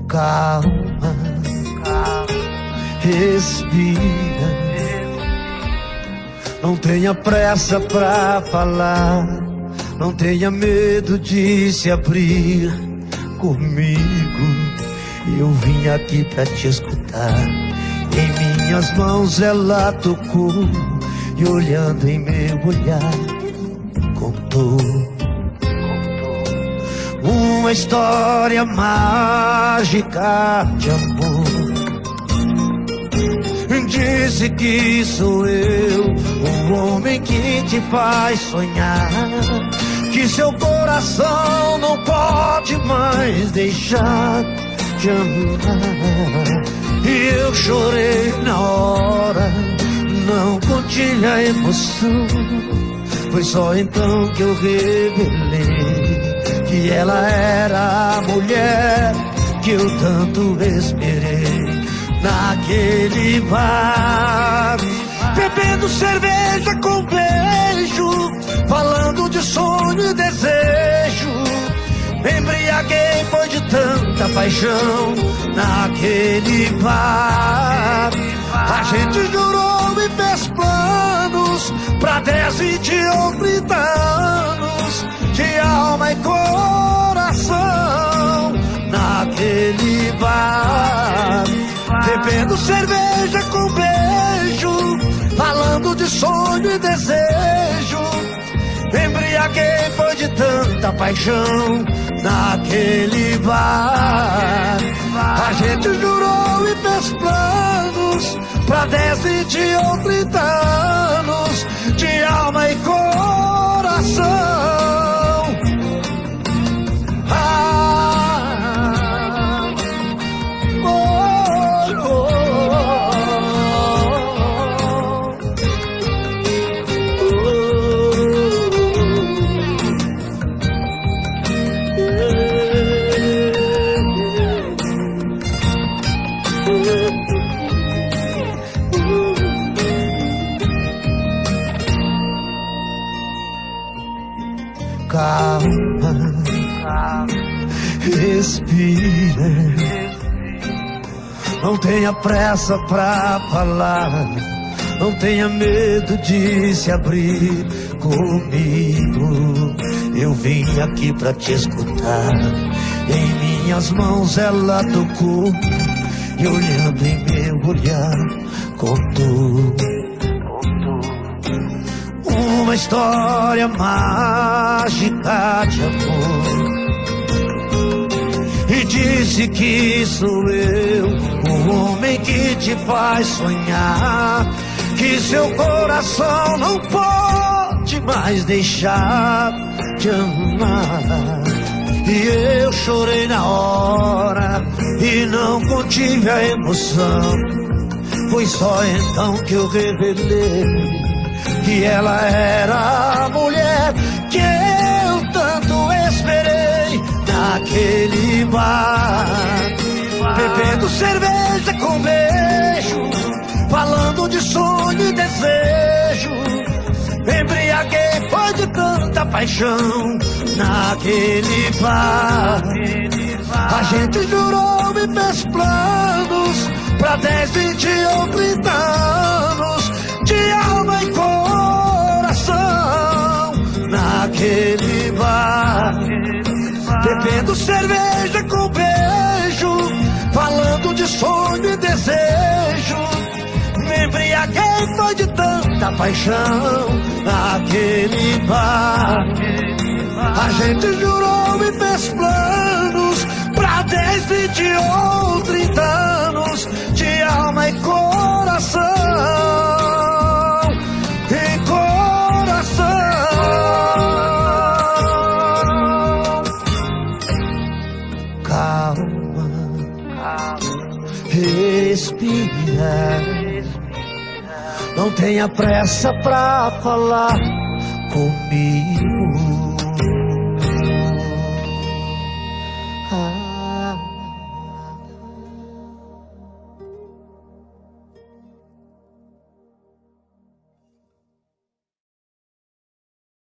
Calma, respira. Não tenha pressa pra falar, não tenha medo de se abrir comigo. Eu vim aqui pra te escutar. Em minhas mãos ela tocou e olhando em meu olhar contou uma história mágica de amor. Disse que sou eu, o homem que te faz sonhar, que seu coração não pode mais deixar de amar. E eu chorei na hora, não contive a emoção. Foi só então que eu revelei que ela era a mulher que eu tanto esperei. Naquele bar, bebendo cerveja com beijo, falando de sonho e desejo. Embriaguei, foi de tanta paixão. Naquele bar, a gente jurou e fez planos pra 10, 20 ou 30 anos de alma e coração. Naquele bar, bebendo cerveja com beijo, falando de sonho e desejo. Embriaguei, foi de tanta paixão. Naquele bar, a gente jurou e fez planos pra 10, 20 ou 30 anos de alma e coração. Calma, respira. Não tenha pressa pra falar, não tenha medo de se abrir comigo. Eu vim aqui pra te escutar. Em minhas mãos ela tocou e olhando em meu olhar contou uma história mágica de amor. E disse que sou eu, o homem que te faz sonhar, que seu coração não pode mais deixar de amar. E eu chorei na hora e não contive a emoção. Foi só então que eu revelei que ela era a mulher que eu tanto esperei. Naquele bar, bebendo cerveja com beijo, falando de sonho e desejo. Embriaguei, foi de tanta paixão. Naquele bar, a gente jurou e fez planos pra 10, 20 ou 30 anos de alma e coração. Naquele bar, bebendo cerveja com beijo, falando de sonho e desejo. Me embriaguei, foi de tanta paixão. Naquele bar, a gente jurou e fez planos pra 10, 20 ou 30 anos de alma e coração. E coração. Calma, respira. Não tenha pressa pra falar comigo.